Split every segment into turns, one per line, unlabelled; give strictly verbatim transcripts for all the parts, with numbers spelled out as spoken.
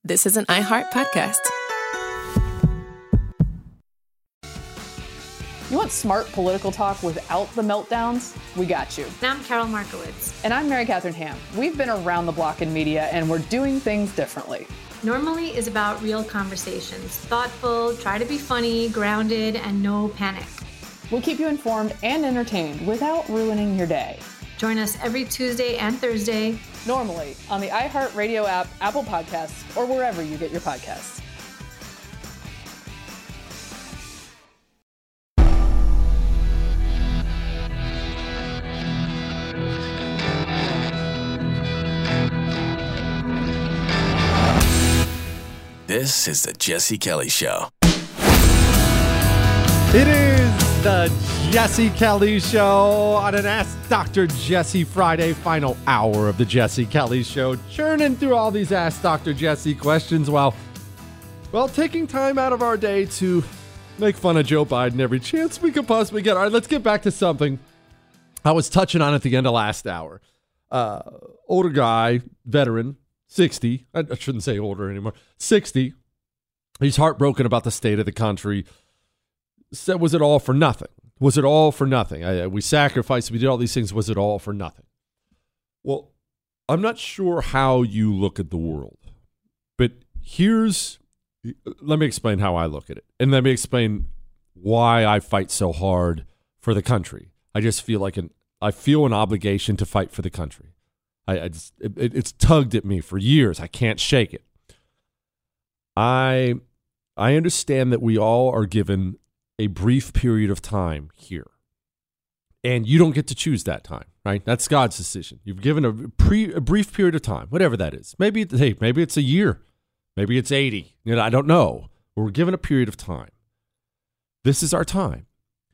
This is an iHeart podcast.
You want smart political talk without the meltdowns? We got you.
And I'm Carol Markowitz.
And I'm Mary Catherine Ham. We've been around the block in media, and we're doing things differently.
Normally is about real conversations. Thoughtful, try to be funny, grounded, and no panic.
We'll keep you informed and entertained without ruining your day.
Join us every Tuesday and Thursday.
Normally on the iHeartRadio app, Apple Podcasts, or wherever you get your podcasts.
This is the Jesse Kelly Show.
It is the Jesse Kelly Show on an Ask Doctor Jesse Friday, final hour of the Jesse Kelly Show, churning through all these Ask Doctor Jesse questions while, well, taking time out of our day to make fun of Joe Biden every chance we could possibly get. All right, let's get back to something I was touching on at the end of last hour. Uh, older guy, veteran, sixty. I shouldn't say older anymore. sixty. He's heartbroken about the state of the country. Said, was it all for nothing? Was it all for nothing? I, we sacrificed, we did all these things. Was it all for nothing? Well, I'm not sure how you look at the world, but here's, let me explain how I look at it. And let me explain why I fight so hard for the country. I just feel like an, I feel an obligation to fight for the country. I, I just, it, it's tugged at me for years. I can't shake it. I, I understand that we all are given a brief period of time here. And you don't get to choose that time, right? That's God's decision. You've given a, pre, a brief period of time, whatever that is. Maybe, hey, maybe it's a year. Maybe it's eighty. You know, I don't know. But we're given a period of time. This is our time.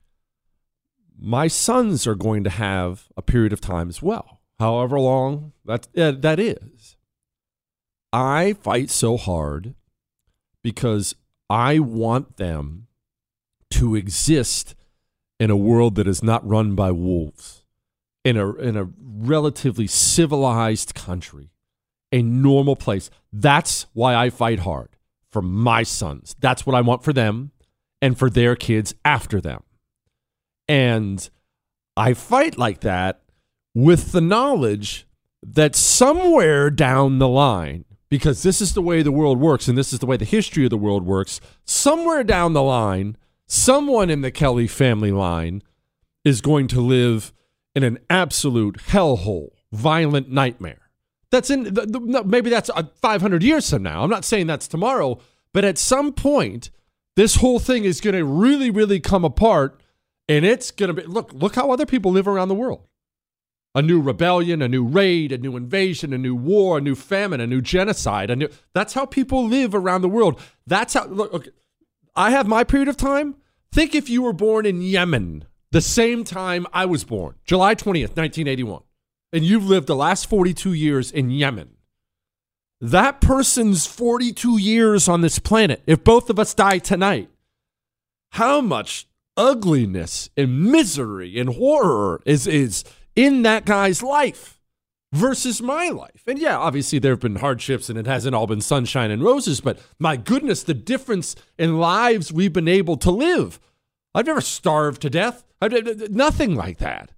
My sons are going to have a period of time as well, however long that, uh, that is. I fight so hard because I want them to exist in a world that is not run by wolves, in a in a relatively civilized country, a normal place. That's why I fight hard for my sons. That's what I want for them and for their kids after them. And I fight like that with the knowledge that somewhere down the line, because this is the way the world works and this is the way the history of the world works, somewhere down the line, someone in the Kelly family line is going to live in an absolute hellhole, violent nightmare. That's in the, the, maybe that's five hundred years from now. I'm not saying that's tomorrow, but at some point, this whole thing is going to really, really come apart, and it's going to be look. Look how other people live around the world. A new rebellion, a new raid, a new invasion, a new war, a new famine, a new genocide. A new, that's how people live around the world. That's how. Look, okay, I have my period of time. Think if you were born in Yemen the same time I was born, July twentieth, nineteen eighty-one, and you've lived the last forty-two years in Yemen. That person's forty-two years on this planet, if both of us die tonight, how much ugliness and misery and horror is, is in that guy's life versus my life. And yeah, obviously there have been hardships and it hasn't all been sunshine and roses, but my goodness, the difference in lives we've been able to live. I've never starved to death. I've, nothing like that.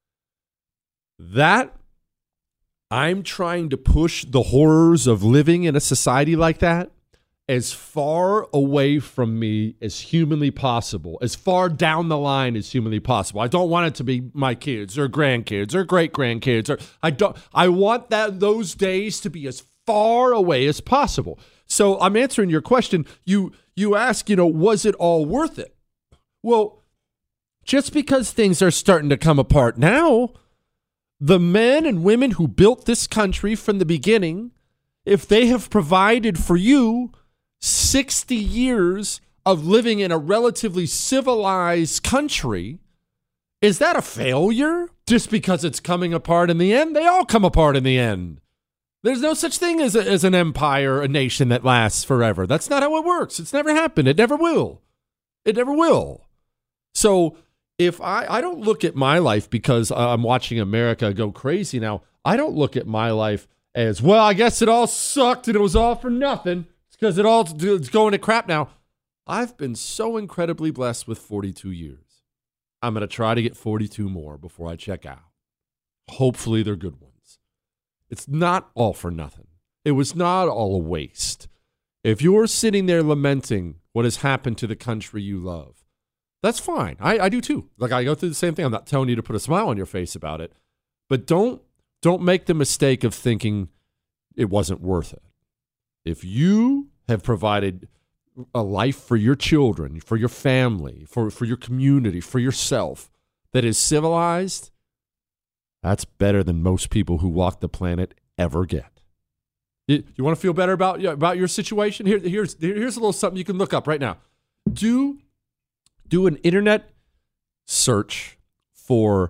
That, I'm trying to push the horrors of living in a society like that as far away from me as humanly possible, as far down the line as humanly possible. I don't want it to be my kids or grandkids or great-grandkids. Or I don't. I want that those days to be as far away as possible. So I'm answering your question. You you ask, you know, was it all worth it? Well, just because things are starting to come apart now, the men and women who built this country from the beginning, if they have provided for you sixty years of living in a relatively civilized country, is that a failure just because it's coming apart in the end? They all come apart in the end. There's no such thing as, a, as an empire, a nation that lasts forever. That's not how it works. It's never happened. It never will. It never will. So if I, I don't look at my life because I'm watching America go crazy now. I don't look at my life as, well, I guess it all sucked and it was all for nothing. It's because it all it's going to crap now. I've been so incredibly blessed with forty-two years. I'm going to try to get forty-two more before I check out. Hopefully they're good ones. It's not all for nothing. It was not all a waste. If you're sitting there lamenting what has happened to the country you love, that's fine. I, I do too. Like, I go through the same thing. I'm not telling you to put a smile on your face about it, but don't don't make the mistake of thinking it wasn't worth it. If you have provided a life for your children, for your family, for, for your community, for yourself that is civilized, that's better than most people who walk the planet ever get. You, you want to feel better about, about your situation? Here, here's, here's a little something you can look up right now. Do, do an internet search for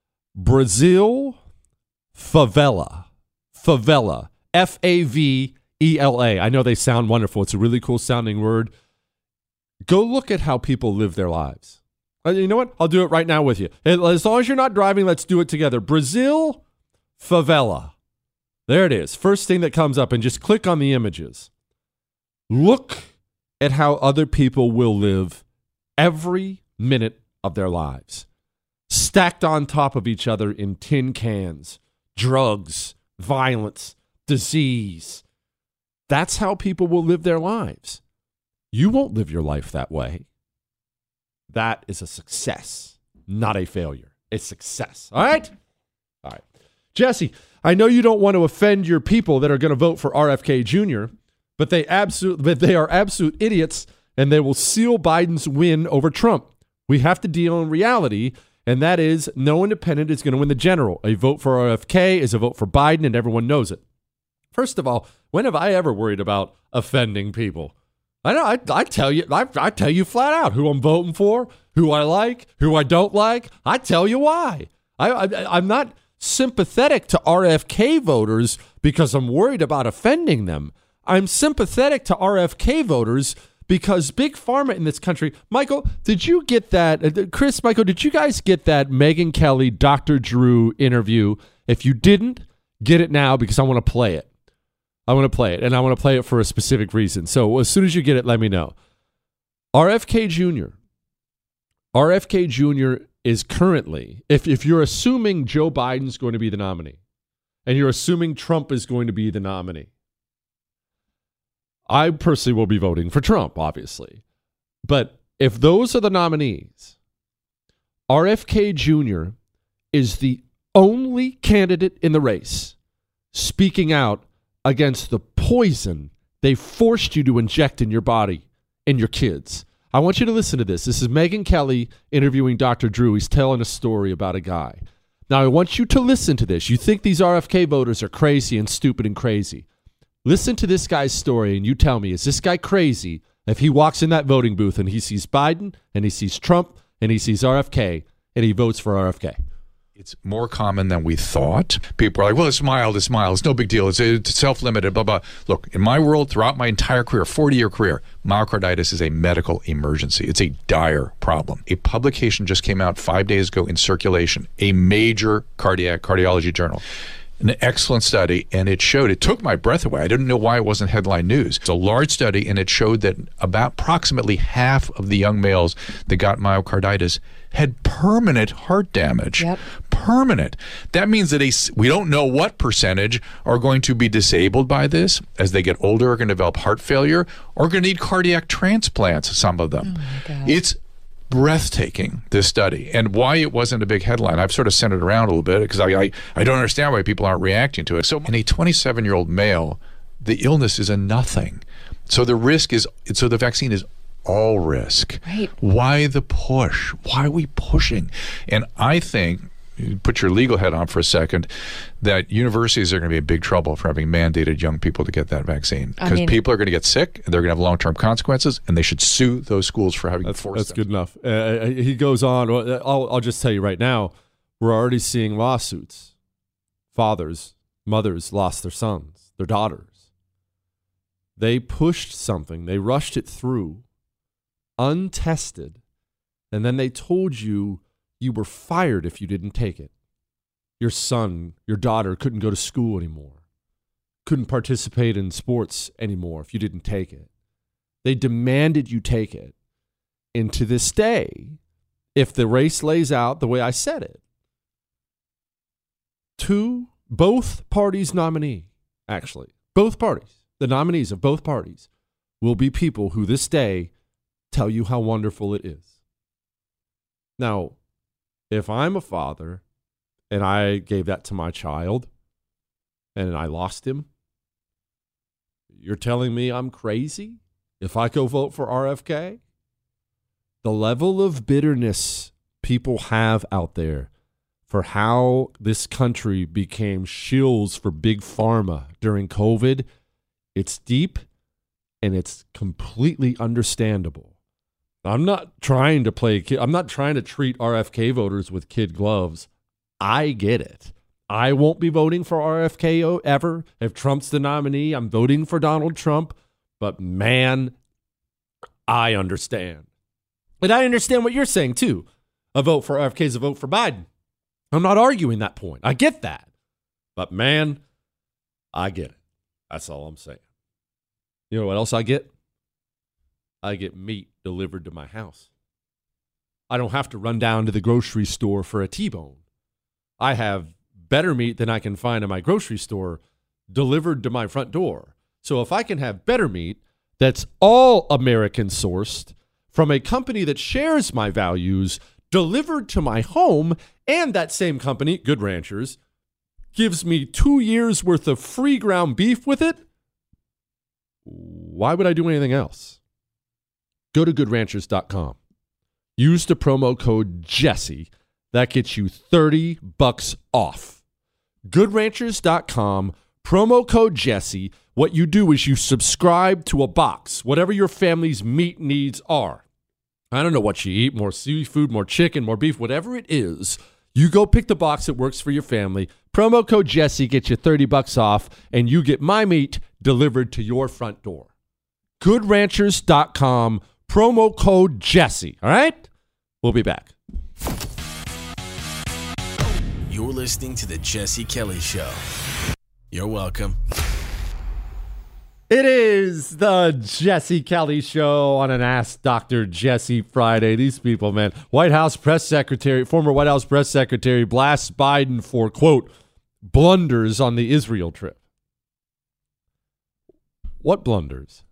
Brazil favela. Favela. F A V E L A. I know they sound wonderful. It's a really cool sounding word. Go look at how people live their lives. You know what? I'll do it right now with you. As long as you're not driving, let's do it together. Brazil favela. There it is. First thing that comes up, and just click on the images. Look at how other people will live every minute of their lives. Stacked on top of each other in tin cans. Drugs, violence, disease. That's how people will live their lives. You won't live your life that way. That is a success, not a failure. It's success. All right? All right. Jesse, I know you don't want to offend your people that are going to vote for R F K Junior, but they absolute, but they are absolute idiots, and they will seal Biden's win over Trump. We have to deal in reality, and that is no independent is going to win the general. A vote for R F K is a vote for Biden, and everyone knows it. First of all, when have I ever worried about offending people? I know. I, I tell you. I, I tell you flat out who I'm voting for, who I like, who I don't like. I tell you why. I, I I'm not sympathetic to R F K voters because I'm worried about offending them. I'm sympathetic to R F K voters because Big Pharma in this country. Michael, did you get that? Uh, Chris, Michael, did you guys get that Megyn Kelly, Doctor Drew interview? If you didn't, get it now because I want to play it. I want to play it, and I want to play it for a specific reason. So as soon as you get it, let me know. R F K Junior R F K Junior is currently, if, if you're assuming Joe Biden's going to be the nominee, and you're assuming Trump is going to be the nominee, I personally will be voting for Trump, obviously. But if those are the nominees, R F K Junior is the only candidate in the race speaking out against the poison they forced you to inject in your body and your kids. I want you to listen to this. This is Megyn Kelly interviewing Doctor Drew. He's telling a story about a guy. Now, I want you to listen to this. You think these R F K voters are crazy and stupid and crazy. Listen to this guy's story, and you tell me, is this guy crazy if he walks in that voting booth and he sees Biden and he sees Trump and he sees R F K and he votes for R F K?
It's more common than we thought. People are like, well, it's mild, it's mild, it's no big deal, it's, it's self-limited, blah, blah. Look, in my world, throughout my entire career, forty-year career, myocarditis is a medical emergency. It's a dire problem. A publication just came out five days ago in Circulation, a major cardiac cardiology journal. An excellent study, and it showed, it took my breath away. I didn't know why it wasn't headline news. It's a large study, and it showed that about approximately half of the young males that got myocarditis had permanent heart damage.
Yep.
Permanent. That means that a, we don't know what percentage are going to be disabled by this as they get older, are going to develop heart failure, or going to need cardiac transplants, some of them.
Oh my God.
It's breathtaking, this study, and why it wasn't a big headline. I've sort of sent it around a little bit because I, I, I don't understand why people aren't reacting to it. So in a twenty-seven-year-old male, the illness is a nothing. So the risk is, so the vaccine is all risk.
Right.
Why the push? Why are we pushing? And I think, put your legal head on for a second, that universities are going to be in big trouble for having mandated young people to get that vaccine. Because I mean, people are going to get sick, and they're going to have long-term consequences, and they should sue those schools for having
that's,
forced
That's
them.
good enough. Uh, he goes on. I'll, I'll just tell you right now, we're already seeing lawsuits. Fathers, mothers lost their sons, their daughters. They pushed something. They rushed it through, untested, and then they told you you were fired if you didn't take it. Your son, your daughter couldn't go to school anymore. couldn't participate in sports anymore if you didn't take it. They demanded you take it. And to this day, if the race lays out the way I said it, two, both parties' nominee, actually, both parties, the nominees of both parties, will be people who this day tell you how wonderful it is. Now, if I'm a father and I gave that to my child and I lost him, you're telling me I'm crazy if I go vote for R F K? The level of bitterness people have out there for how this country became shills for big pharma during COVID, it's deep and it's completely understandable. I'm not trying to play, I'm not trying to treat R F K voters with kid gloves. I get it. I won't be voting for R F K ever. If Trump's the nominee, I'm voting for Donald Trump. But man, I understand. And I understand what you're saying, too. A vote for R F K is a vote for Biden. I'm not arguing that point. I get that. But man, I get it. That's all I'm saying. You know what else I get? I get meat delivered to my house. I don't have to run down to the grocery store for a T-bone. I have better meat than I can find in my grocery store delivered to my front door. So if I can have better meat that's all American sourced from a company that shares my values delivered to my home, and that same company, Good Ranchers, gives me two years worth of free ground beef with it, why would I do anything else? Go to good ranchers dot com. Use the promo code Jesse. That gets you thirty bucks off. good ranchers dot com, promo code Jesse. What you do is you subscribe to a box, whatever your family's meat needs are. I don't know what you eat, more seafood, more chicken, more beef, whatever it is. You go pick the box that works for your family. Promo code Jesse gets you thirty bucks off, and you get my meat delivered to your front door. good ranchers dot com, promo code Jesse. All right? We'll be back.
You're listening to The Jesse Kelly Show. You're welcome.
It is the Jesse Kelly Show on an Ask Doctor Jesse Friday. These people, man. White House press secretary, former White House press secretary blasts Biden for, quote, blunders on the Israel trip. What blunders?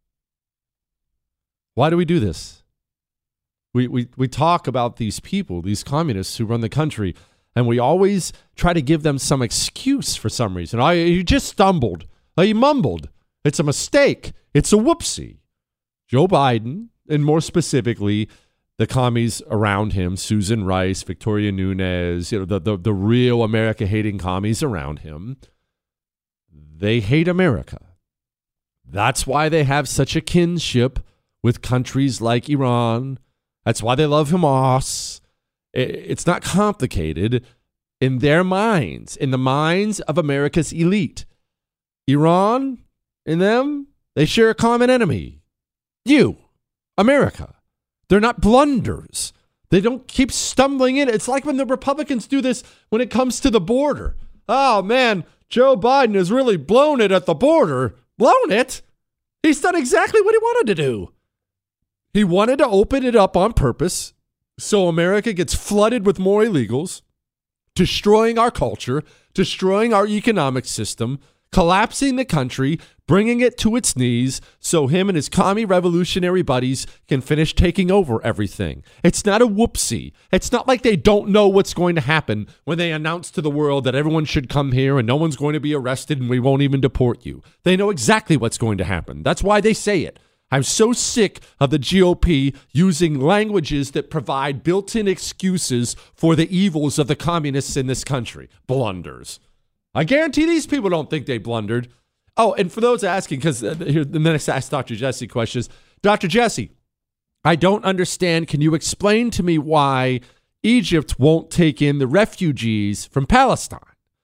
Why do we do this? We, we, we talk about these people, these communists who run the country, and we always try to give them some excuse for some reason. Oh, you just stumbled. Oh, you mumbled. It's a mistake. It's a whoopsie. Joe Biden, and more specifically, the commies around him, Susan Rice, Victoria Nunes, you know, the, the, the real America-hating commies around him, they hate America. That's why they have such a kinship with countries like Iran. That's why they love Hamas. It's not complicated. In their minds, in the minds of America's elite, Iran and them, they share a common enemy. You, America. They're not blunders. They don't keep stumbling in. It's like when the Republicans do this when it comes to the border. Oh, man, Joe Biden has really blown it at the border. Blown it? He's done exactly what he wanted to do. He wanted to open it up on purpose so America gets flooded with more illegals, destroying our culture, destroying our economic system, collapsing the country, bringing it to its knees so him and his commie revolutionary buddies can finish taking over everything. It's not a whoopsie. It's not like they don't know what's going to happen when they announce to the world that everyone should come here and no one's going to be arrested and we won't even deport you. They know exactly what's going to happen. That's why they say it. I'm so sick of the G O P using languages that provide built-in excuses for the evils of the communists in this country. Blunders. I guarantee these people don't think they blundered. Oh, and for those asking, because uh, here the next Ask Doctor Jesse question is, Doctor Jesse, I don't understand. Can you explain to me why Egypt won't take in the refugees from Palestine?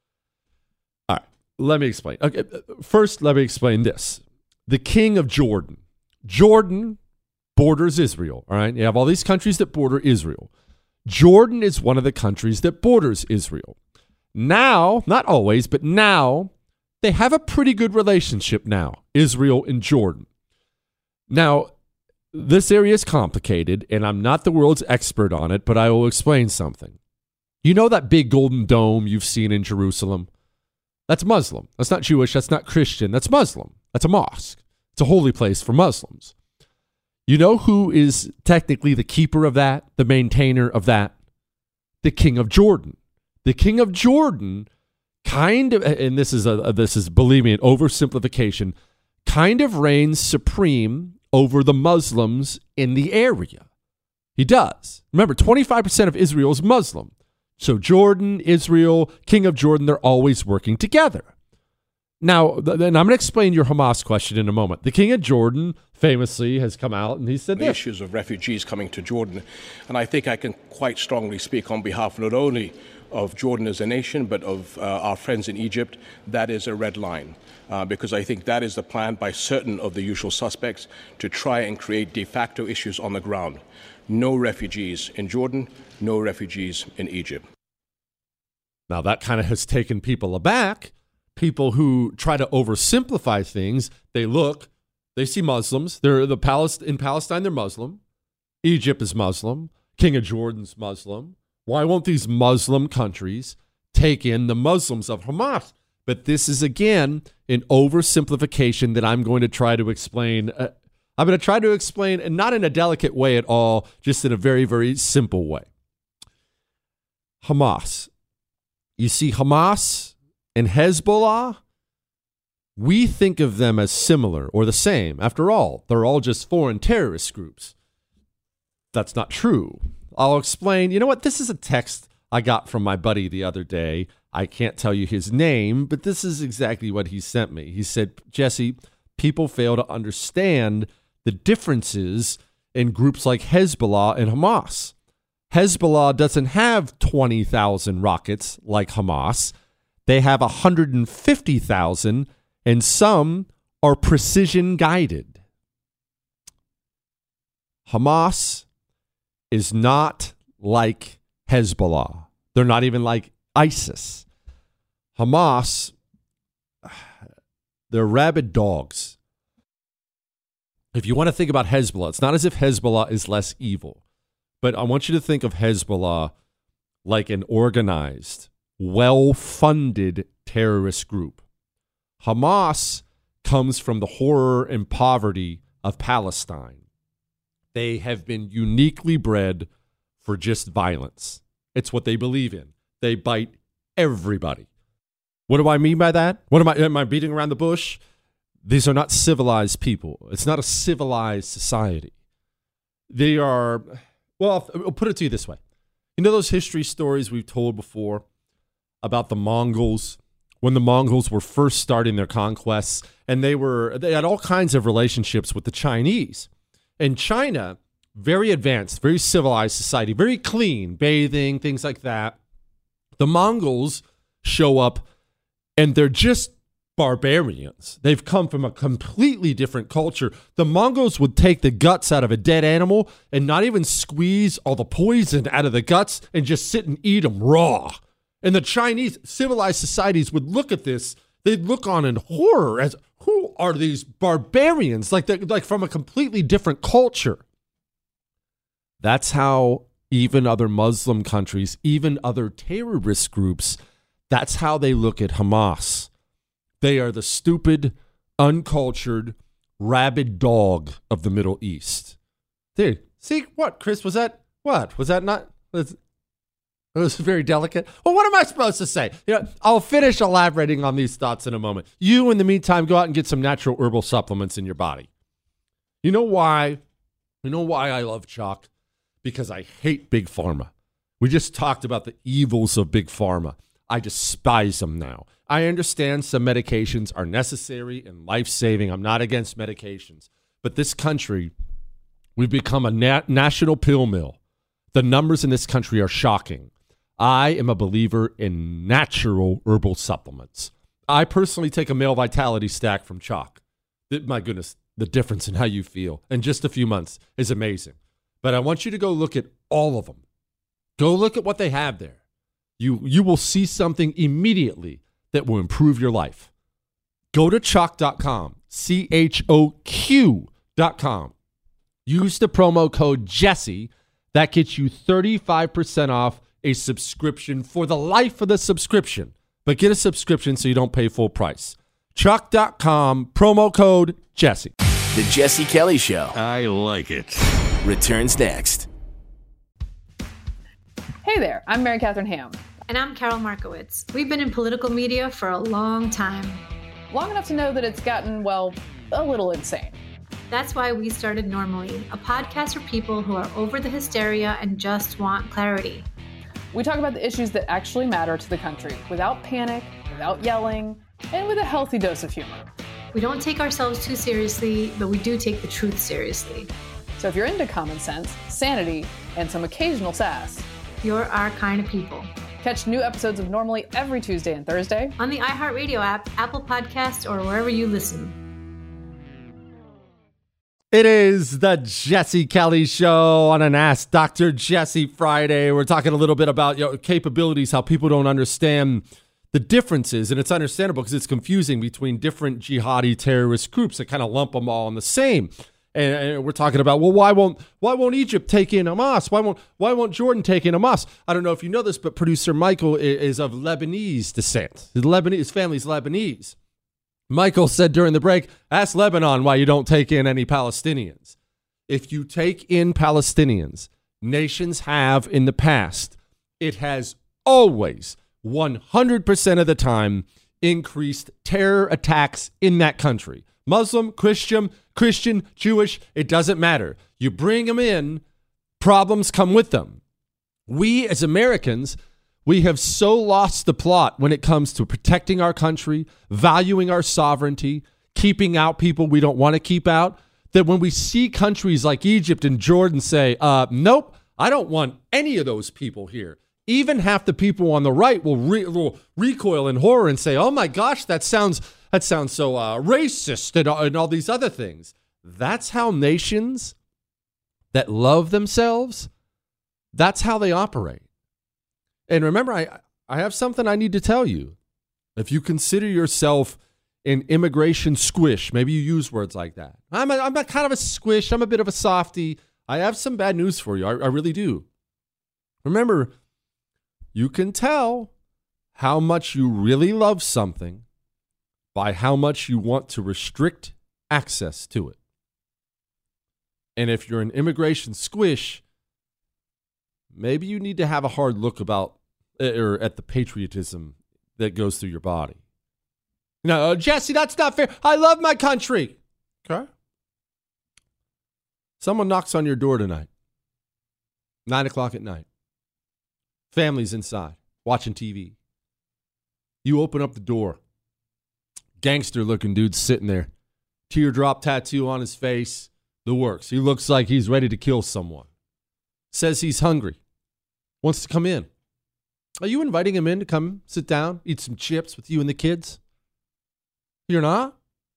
All right, let me explain. Okay, first, let me explain this. The king of Jordan. Jordan borders Israel, all right? You have all these countries that border Israel. Jordan is one of the countries that borders Israel. Now, not always, but now, they have a pretty good relationship now, Israel and Jordan. Now, this area is complicated, and I'm not the world's expert on it, but I will explain something. You know that big golden dome you've seen in Jerusalem? That's Muslim. That's not Jewish. That's not Christian. That's Muslim. That's a mosque. It's a holy place for Muslims. You know who is technically the keeper of that, the maintainer of that? The king of Jordan. The king of Jordan kind of, and this is, a, this is, believe me, an oversimplification, kind of reigns supreme over the Muslims in the area. He does. Remember, twenty-five percent of Israel is Muslim. So Jordan, Israel, king of Jordan, they're always working together. Now, then I'm going to explain your Hamas question in a moment. The king of Jordan famously has come out and he said
the
this.
issues of refugees coming to Jordan. And I think I can quite strongly speak on behalf not only of Jordan as a nation, but of uh, our friends in Egypt. That is a red line. Uh, because I think that is the plan by certain of the usual suspects to try and create de facto issues on the ground. No refugees in Jordan, no refugees in Egypt.
Now that kind of has taken people aback. People who try to oversimplify things, they look, they see Muslims. They're the Palest- in Palestine, they're Muslim. Egypt is Muslim. King of Jordan's Muslim. Why won't these Muslim countries take in the Muslims of Hamas? But this is, again, an oversimplification that I'm going to try to explain. Uh, I'm going to try to explain, and not in a delicate way at all, just in a very, very simple way. Hamas. You see, Hamas and Hezbollah, we think of them as similar or the same. After all, they're all just foreign terrorist groups. That's not true. I'll explain. You know what? This is a text I got from my buddy the other day. I can't tell you his name, but this is exactly what he sent me. He said, Jesse, people fail to understand the differences in groups like Hezbollah and Hamas. Hezbollah doesn't have twenty thousand rockets like Hamas. They have one hundred fifty thousand, and some are precision guided. Hamas is not like Hezbollah. They're not even like ISIS. Hamas, they're rabid dogs. If you want to think about Hezbollah, it's not as if Hezbollah is less evil, but I want you to think of Hezbollah like an organized, well-funded terrorist group. Hamas comes from the horror and poverty of Palestine. They have been uniquely bred for just violence. It's what they believe in. They bite everybody. What do I mean by that? What am I, am I beating around the bush? These are not civilized people. It's not a civilized society. They are, well, I'll put it to you this way. You know those history stories we've told before about the Mongols? When the Mongols were first starting their conquests, and they were they had all kinds of relationships with the Chinese. And China, very advanced, very civilized society, very clean, bathing, things like that. The Mongols show up, and they're just barbarians. They've come from a completely different culture. The Mongols would take the guts out of a dead animal and not even squeeze all the poison out of the guts and just sit and eat them raw. And the Chinese civilized societies would look at this. They'd look on in horror as, who are these barbarians? Like they're like from a completely different culture. That's how even other Muslim countries, even other terrorist groups, that's how they look at Hamas. They are the stupid, uncultured, rabid dog of the Middle East. Dude, see what, Chris? Was that what? Was that not? Was, it was very delicate. Well, what am I supposed to say? You know, I'll finish elaborating on these thoughts in a moment. You, in the meantime, go out and get some natural herbal supplements in your body. You know why? You know why I love chalk? Because I hate Big Pharma. We just talked about the evils of Big Pharma. I despise them now. I understand some medications are necessary and life-saving. I'm not against medications. But this country, we've become a na- national pill mill. The numbers in this country are shocking. I am a believer in natural herbal supplements. I personally take a male vitality stack from Chalk. My goodness, the difference in how you feel in just a few months is amazing. But I want you to go look at all of them. Go look at what they have there. You, you will see something immediately that will improve your life. Go to choq dot com, C H O Q dot com. Use the promo code Jesse. That gets you thirty-five percent off a subscription for the life of the subscription. But get a subscription so you don't pay full price. choq dot com, promo code Jesse.
The Jesse Kelly Show
I like it.
returns next.
Hey there, I'm Mary Catherine Ham.
And I'm Carol Markowitz. We've been in political media for a long time.
Long enough to know that it's gotten, well, a little insane.
That's why we started Normally, a podcast for people who are over the hysteria and just want clarity.
We talk about the issues that actually matter to the country without panic, without yelling, and with a healthy dose of humor.
We don't take ourselves too seriously, but we do take the truth seriously.
So if you're into common sense, sanity, and some occasional sass,
You're our kind of people.
catch new episodes of Normally every Tuesday and Thursday.
On the iHeartRadio app, Apple Podcasts, or wherever you listen.
It is the Jesse Kelly Show on an Ask Doctor Jesse Friday. We're talking a little bit about, you know, capabilities, how people don't understand the differences. And it's understandable because it's confusing between different jihadi terrorist groups that kind of lump them all in the same. And, and we're talking about, well, why won't why won't Egypt take in Hamas? Why won't why won't Jordan take in Hamas? I don't know if you know this, but producer Michael is, is of Lebanese descent. His Lebanese, his family's Lebanese. Michael said during the break, ask Lebanon why you don't take in any Palestinians. If you take in Palestinians, nations have in the past, it has always, one hundred percent of the time, increased terror attacks in that country. Muslim, Christian, Christian, Jewish, it doesn't matter. You bring them in, problems come with them. We as Americans, we have so lost the plot when it comes to protecting our country, valuing our sovereignty, keeping out people we don't want to keep out, that when we see countries like Egypt and Jordan say, uh, nope, I don't want any of those people here. Even half the people on the right will, re- will recoil in horror and say, oh my gosh, that sounds that sounds so uh, racist and, and all these other things. That's how nations that love themselves, that's how they operate. And remember, I, I have something I need to tell you. If you consider yourself an immigration squish, maybe you use words like that. I'm a, I'm a kind of a squish. I'm a bit of a softy. I have some bad news for you. I, I really do. Remember, you can tell how much you really love something by how much you want to restrict access to it. And if you're an immigration squish, maybe you need to have a hard look about or at the patriotism that goes through your body. No, Jesse, that's not fair. I love my country. Okay. Someone knocks on your door tonight. Nine o'clock at night. Family's inside, watching T V. You open up the door. Gangster-looking dude sitting there. Teardrop tattoo on his face. The works. He looks like he's ready to kill someone. Says he's hungry. Wants to come in. Are you inviting him in to come sit down, eat some chips with you and the kids? You're not?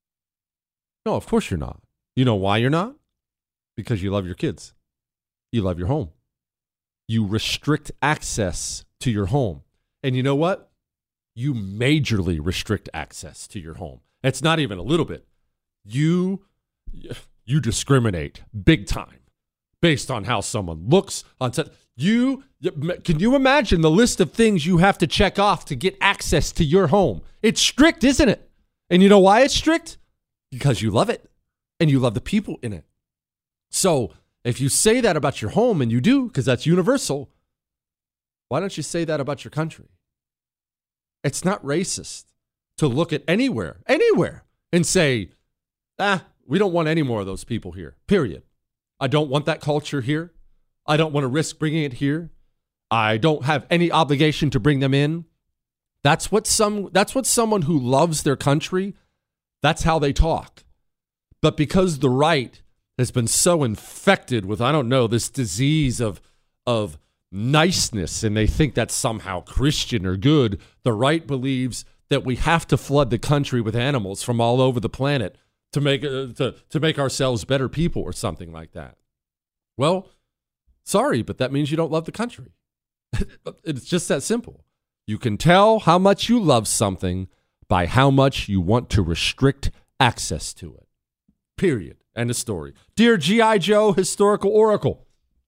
No, of course you're not. You know why you're not? Because you love your kids. You love your home. You restrict access to your home. And you know what? You majorly restrict access to your home. It's not even a little bit. You, you discriminate big time based on how someone looks. On set. You, can you imagine the list of things you have to check off to get access to your home? It's strict, isn't it? And you know why it's strict? Because you love it and you love the people in it. So if you say that about your home, and you do, because that's universal, why don't you say that about your country? It's not racist to look at anywhere, anywhere, and say, ah, we don't want any more of those people here, period. I don't want that culture here. I don't want to risk bringing it here. I don't have any obligation to bring them in. That's what some, that's what someone who loves their country, that's how they talk. But because the right has been so infected with, I don't know, this disease of, of niceness, and they think that's somehow Christian or good, the right believes that we have to flood the country with animals from all over the planet to make, uh, to, to make ourselves better people or something like that. Well, sorry, but that means you don't love the country. It's just that simple. You can tell how much you love something by how much you want to restrict access to it. Period. End of story. Dear G I. Joe Historical Oracle,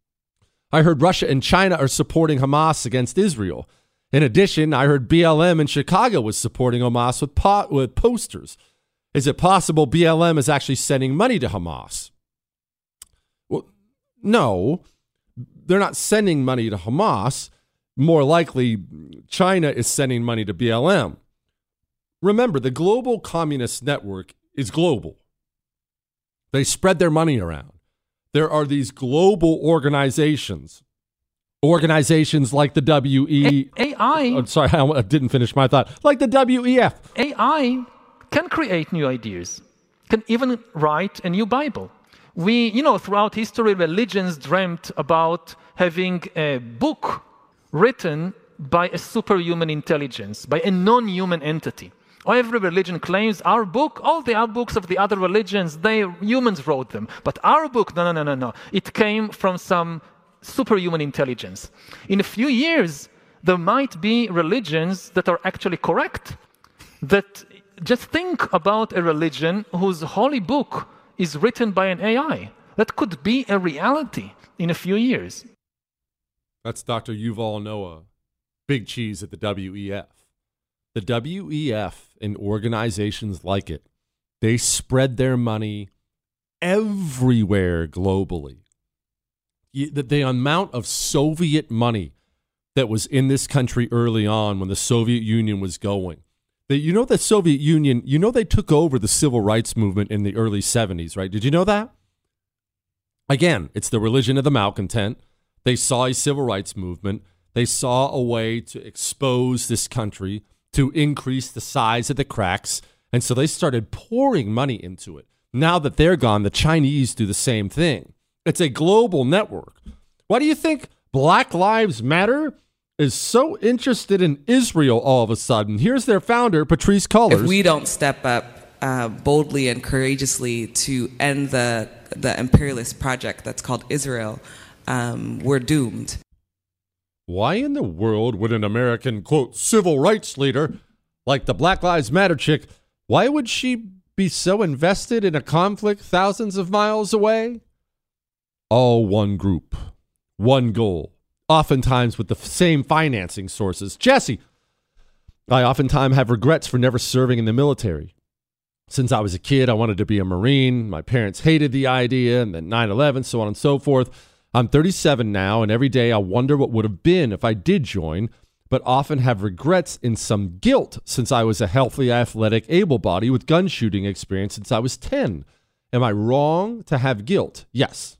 I heard Russia and China are supporting Hamas against Israel. In addition, I heard B L M in Chicago was supporting Hamas with, po- with posters. Is it possible B L M is actually sending money to Hamas? Well, no, they're not sending money to Hamas. More likely, China is sending money to B L M. Remember, the global communist network is global. They spread their money around. There are these global organizations, organizations like the W E...
A I...
I'm sorry, I didn't finish my thought. Like the W E F.
A I can create new ideas, can even write a new Bible. We, you know, throughout history, religions dreamt about having a book written by a superhuman intelligence, by a non-human entity. Every religion claims our book, all the other books of the other religions, they humans wrote them. But our book, no, no, no, no, no. It came from some superhuman intelligence. In a few years, there might be religions that are actually correct. That just think about a religion whose holy book is written by an A I. That could be a reality in a few years.
That's Doctor Yuval Noah, big cheese at the W E F. The W E F and organizations like it, they spread their money everywhere globally. The, the amount of Soviet money that was in this country early on when the Soviet Union was going. The, you know the Soviet Union, you know they took over the civil rights movement in the early seventies, right? Did you know that? Again, it's the religion of the malcontent. They saw a civil rights movement. They saw a way to expose this country, to increase the size of the cracks. And so they started pouring money into it. Now that they're gone, the Chinese do the same thing. It's a global network. Why do you think Black Lives Matter is so interested in Israel all of a sudden? Here's their founder, Patrisse Cullors.
If we don't step up uh, boldly and courageously to end the, the imperialist project that's called Israel, um, we're doomed.
Why in the world would an American, quote, civil rights leader like the Black Lives Matter chick, why would she be so invested in a conflict thousands of miles away? All one group, one goal, oftentimes with the same financing sources. Jesse, I oftentimes have regrets for never serving in the military. Since I was a kid, I wanted to be a Marine. My parents hated the idea, and then nine eleven, so on and so forth. I'm thirty-seven now, and every day I wonder what would have been if I did join, but often have regrets and some guilt since I was a healthy, athletic, able-bodied with gun shooting experience since I was ten. Am I wrong to have guilt? Yes.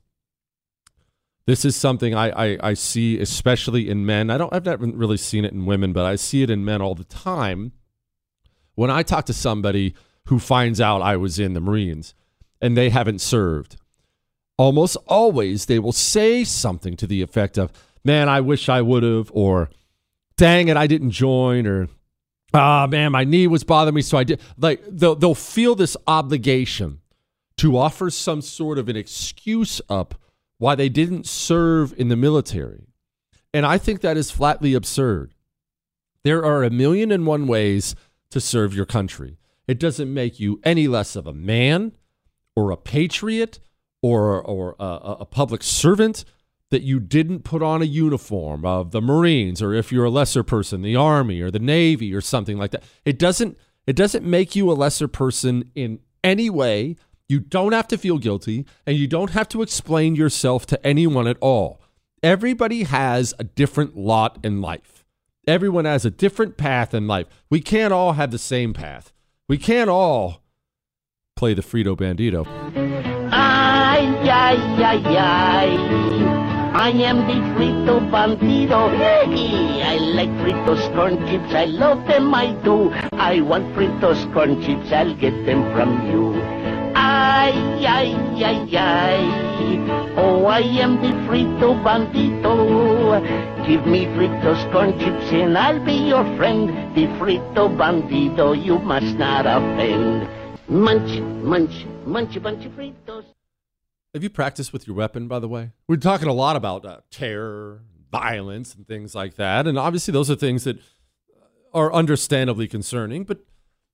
This is something I, I, I see especially in men. I don't, I've never really seen it in women, but I see it in men all the time. When I talk to somebody who finds out I was in the Marines and they haven't served, almost always they will say something to the effect of, man, I wish I would have, or dang it, I didn't join, or ah, oh, man, my knee was bothering me, so I did. Like they'll, they'll feel this obligation to offer some sort of an excuse up why they didn't serve in the military. And I think that is flatly absurd. There are a million and one ways to serve your country. It doesn't make you any less of a man or a patriot or, or a, a public servant that you didn't put on a uniform of the Marines, or if you're a lesser person, the Army or the Navy or something like that. It doesn't, it doesn't make you a lesser person in any way. You don't have to feel guilty, and you don't have to explain yourself to anyone at all. Everybody has a different lot in life. Everyone has a different path in life. We can't all have the same path. We can't all play the Frito Bandito.
Ay, ay, ay, ay. I am the Frito Bandito. Hey, I like Fritos corn chips. I love them, I do. I want Fritos corn chips. I'll get them from you. Ay, ay, ay, ay. Oh, I am the Frito Bandito. Give me Fritos corn chips and I'll be your friend. The Frito Bandito, you must not offend. Munch, munch, munch a bunch of Fritos.
Have you practiced with your weapon, by the way? We're talking a lot about uh, terror, violence, and things like that. And obviously those are things that are understandably concerning. But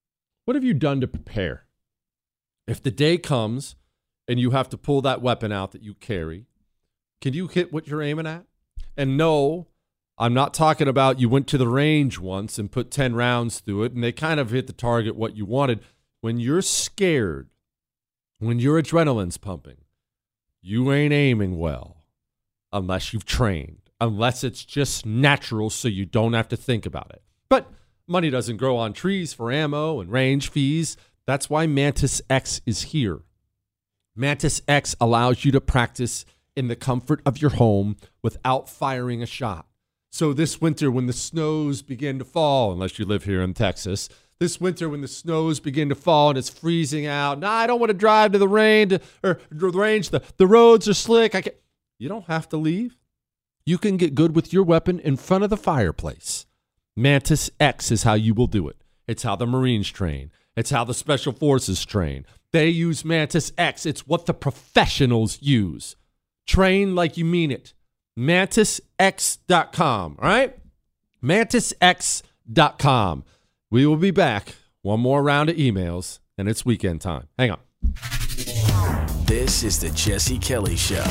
What have you done to prepare? If the day comes and you have to pull that weapon out that you carry, can you hit what you're aiming at? And no, I'm not talking about you went to the range once and put ten rounds through it and they kind of hit the target what you wanted. When you're scared, when your adrenaline's pumping, you ain't aiming well unless you've trained, unless it's just natural so you don't have to think about it. But money doesn't grow on trees for ammo and range fees. That's why Mantis X is here. Mantis X allows you to practice in the comfort of your home without firing a shot. So this winter, when the snows begin to fall, unless you live here in Texas, this winter when the snows begin to fall and it's freezing out, nah, I don't want to drive to the rain to, or the range. The, the roads are slick. I can't. You don't have to leave. You can get good with your weapon in front of the fireplace. Mantis X is how you will do it. It's how the Marines train. It's how the Special Forces train. They use Mantis X. It's what the professionals use. Train like you mean it. mantis x dot com, all right? mantis x dot com. We will be back. One more round of emails, and it's weekend time. Hang on.
This is the Jesse Kelly Show.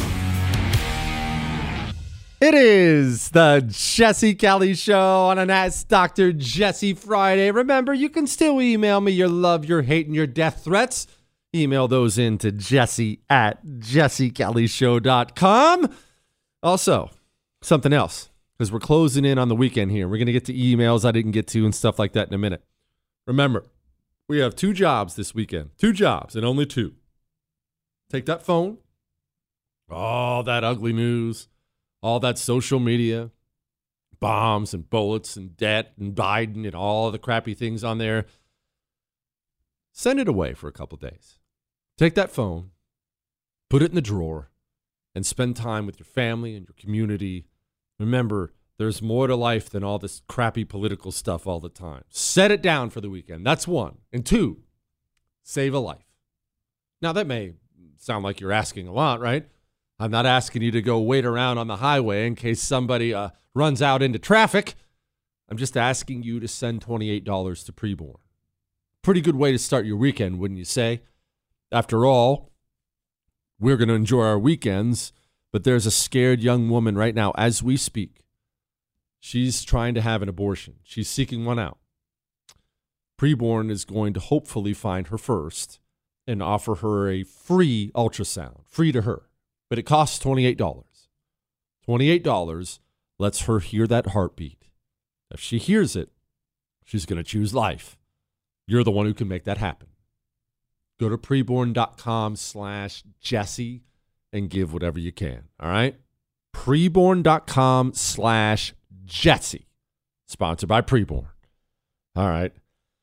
It is the Jesse Kelly Show on an Ask Doctor Jesse Friday. Remember, you can still email me your love, your hate, and your death threats. Email those in to jesse at jesse kelly show dot com. Also, something else, because we're closing in on the weekend here. We're going to get to emails I didn't get to and stuff like that in a minute. Remember, we have two jobs this weekend. Two jobs and only two. Take that phone, all that ugly news, all that social media, bombs and bullets and debt and Biden and all the crappy things on there. Send it away for a couple days. Take that phone, put it in the drawer, and spend time with your family and your community. Remember, there's more to life than all this crappy political stuff all the time. Set it down for the weekend. That's one. And two, save a life. Now, that may sound like you're asking a lot, right? I'm not asking you to go wait around on the highway in case somebody uh, runs out into traffic. I'm just asking you to send twenty-eight dollars to Preborn. Pretty good way to start your weekend, wouldn't you say? After all, we're going to enjoy our weekends, but there's a scared young woman right now as we speak. She's trying to have an abortion. She's seeking one out. Preborn is going to hopefully find her first and offer her a free ultrasound, free to her. But it costs twenty-eight dollars. twenty-eight dollars lets her hear that heartbeat. If she hears it, she's going to choose life. You're the one who can make that happen. Go to preborn.com slash Jesse and give whatever you can. All right? Preborn.com slash Jesse. Sponsored by Preborn. All right.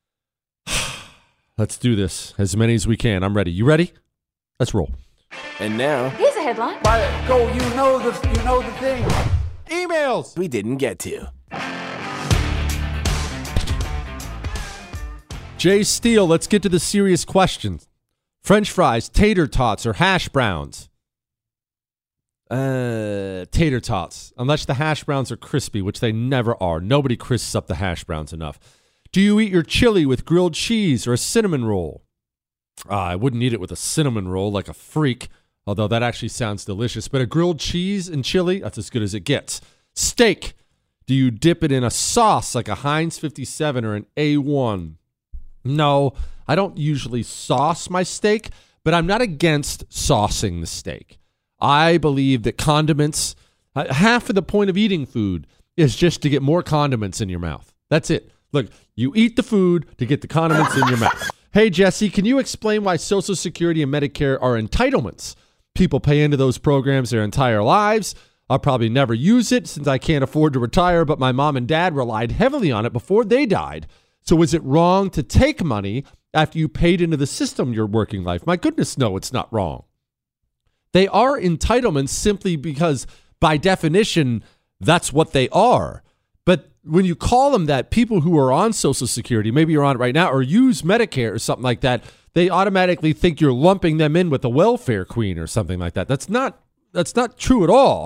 Let's do this. As many as we can. I'm ready. You ready? Let's roll.
And now,
here's a headline.
By go, you know the you know the thing.
Emails
we didn't get to.
Jay Steele, let's get to the serious questions. French fries, tater tots, or hash browns? Uh, tater tots. Unless the hash browns are crispy, which they never are. Nobody crisps up the hash browns enough. Do you eat your chili with grilled cheese or a cinnamon roll? Uh, I wouldn't eat it with a cinnamon roll like a freak, although that actually sounds delicious. But a grilled cheese and chili, that's as good as it gets. Steak. Do you dip it in a sauce like a Heinz fifty-seven or an A one? No, I don't usually sauce my steak, but I'm not against saucing the steak. I believe that condiments, uh, half of the point of eating food is just to get more condiments in your mouth. That's it. Look, you eat the food to get the condiments in your mouth. Hey, Jesse, can you explain why Social Security and Medicare are entitlements? People pay into those programs their entire lives. I'll probably never use it since I can't afford to retire, but my mom and dad relied heavily on it before they died. So is it wrong to take money after you paid into the system your working life? My goodness, no, it's not wrong. They are entitlements simply because, by definition, that's what they are. But when you call them that, people who are on Social Security, maybe you're on it right now, or use Medicare or something like that, they automatically think you're lumping them in with the welfare queen or something like that. That's not that's not true at all.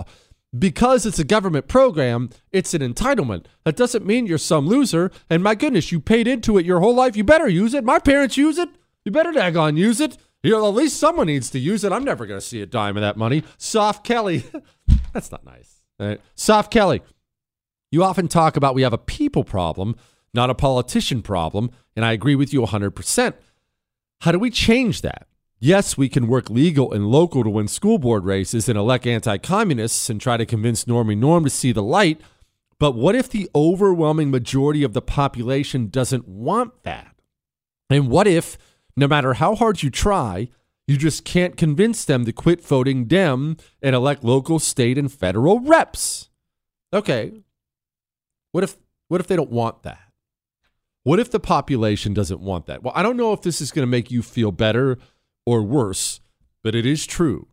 because it's a government program, it's an entitlement. That doesn't mean you're some loser. And my goodness, you paid into it your whole life. You better use it. My parents use it. You better daggone use it. You know, at least someone needs to use it. I'm never going to see a dime of that money. Soft Kelly. That's not nice. All right. Soft Kelly. You often talk about we have a people problem, not a politician problem. And I agree with you one hundred percent. How do we change that? Yes, we can work legal and local to win school board races and elect anti-communists and try to convince Normie Norm to see the light. But what if the overwhelming majority of the population doesn't want that? And what if, no matter how hard you try, you just can't convince them to quit voting Dem and elect local, state, and federal reps? Okay, what if what if they don't want that? What if the population doesn't want that? Well, I don't know if this is going to make you feel better or worse, but it is true.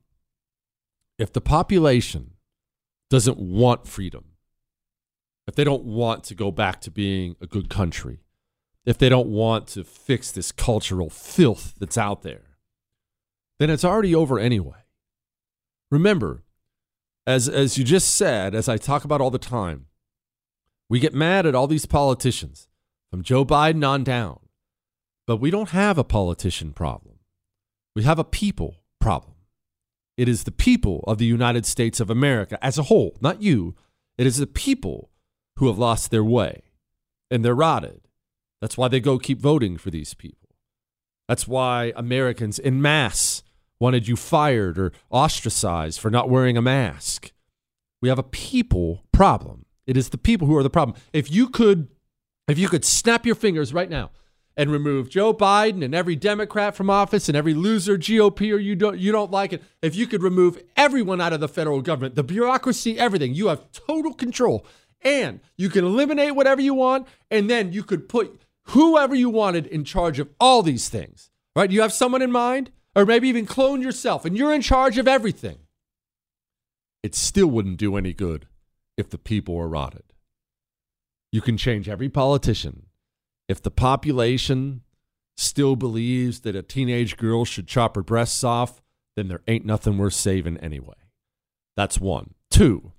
If the population doesn't want freedom, if they don't want to go back to being a good country, if they don't want to fix this cultural filth that's out there, then it's already over anyway. Remember, as, as you just said, as I talk about all the time, we get mad at all these politicians, from Joe Biden on down, but we don't have a politician problem. We have a people problem. It is the people of the United States of America as a whole, not you. It is the people who have lost their way, and they're rotted. That's why they go keep voting for these people. That's why Americans en masse wanted you fired or ostracized for not wearing a mask. We have a people problem. It is the people who are the problem. If you could, if you could snap your fingers right now and remove Joe Biden and every Democrat from office and every loser G O P or you don't you don't like it, if you could remove everyone out of the federal government, the bureaucracy, everything, you have total control. And you can eliminate whatever you want, and then you could put whoever you wanted in charge of all these things. Right? You have someone in mind, or maybe even clone yourself, and you're in charge of everything. It still wouldn't do any good if the people are rotted. You can change every politician. If the population still believes that a teenage girl should chop her breasts off, then there ain't nothing worth saving anyway. That's one. Two,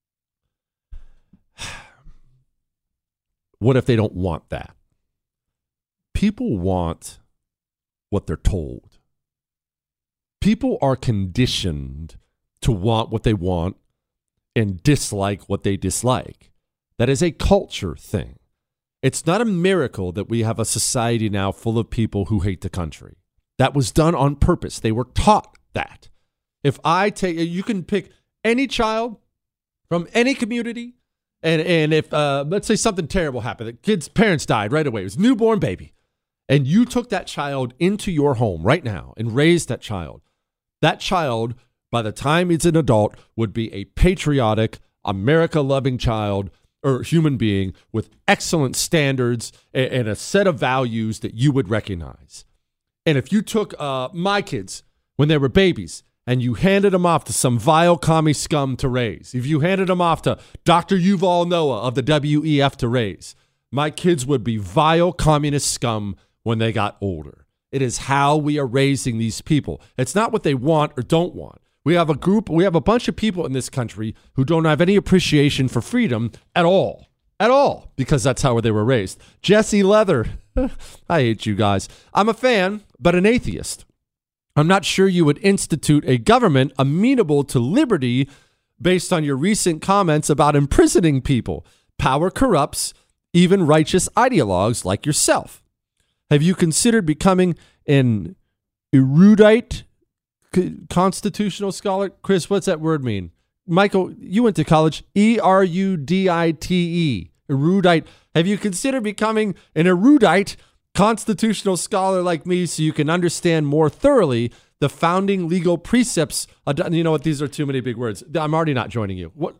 what if they don't want that? People want what they're told. People are conditioned to want what they want and dislike what they dislike. That is a culture thing. It's not a miracle that we have a society now full of people who hate the country. That was done on purpose. They were taught that. If I take, you can pick any child from any community, and, and if, uh, let's say something terrible happened, the kid's parents died right away, it was a newborn baby, and you took that child into your home right now and raised that child, that child, by the time it's an adult, would be a patriotic, America-loving child or human being with excellent standards and, and a set of values that you would recognize. And if you took uh, my kids when they were babies and you handed them off to some vile commie scum to raise, if you handed them off to Doctor Yuval Noah of the W E F to raise, my kids would be vile communist scum when they got older. It is how we are raising these people. It's not what they want or don't want. We have a group, we have a bunch of people in this country who don't have any appreciation for freedom at all. At all. Because that's how they were raised. Jesse Leather. I hate you guys. I'm a fan, but an atheist. I'm not sure you would institute a government amenable to liberty based on your recent comments about imprisoning people. Power corrupts, even righteous ideologues like yourself. Have you considered becoming an erudite constitutional scholar? Chris, what's that word mean? Michael, you went to college. E R U D I T E. Erudite. Have you considered becoming an erudite constitutional scholar like me so you can understand more thoroughly the founding legal precepts? You know what? These are too many big words. I'm already not joining you. What?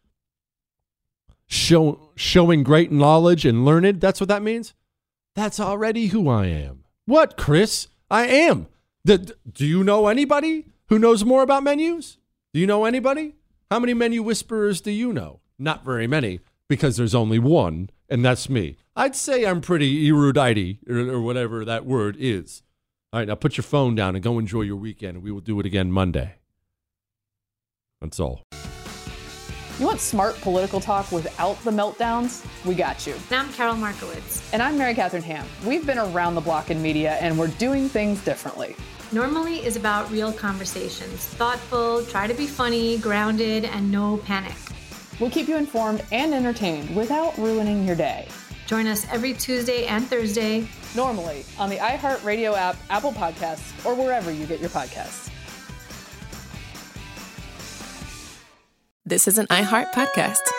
Show, showing great knowledge and learned. That's what that means? That's already who I am. What, Chris? I am. The, do you know anybody who knows more about menus? Do you know anybody? How many menu whisperers do you know? Not very many, because there's only one, and that's me. I'd say I'm pretty erudite, or, or whatever that word is. All right, now put your phone down and go enjoy your weekend, and we will do it again Monday. That's all.
You want smart political talk without the meltdowns? We got you.
And I'm Carol Markowitz.
And I'm Mary Catherine Ham. We've been around the block in media, and we're doing things differently.
Normally is about real conversations. Thoughtful, try to be funny, grounded, and no panic.
We'll keep you informed and entertained without ruining your day.
Join us every Tuesday and Thursday.
Normally on the iHeartRadio app, Apple Podcasts, or wherever you get your podcasts.
This is an iHeart podcast.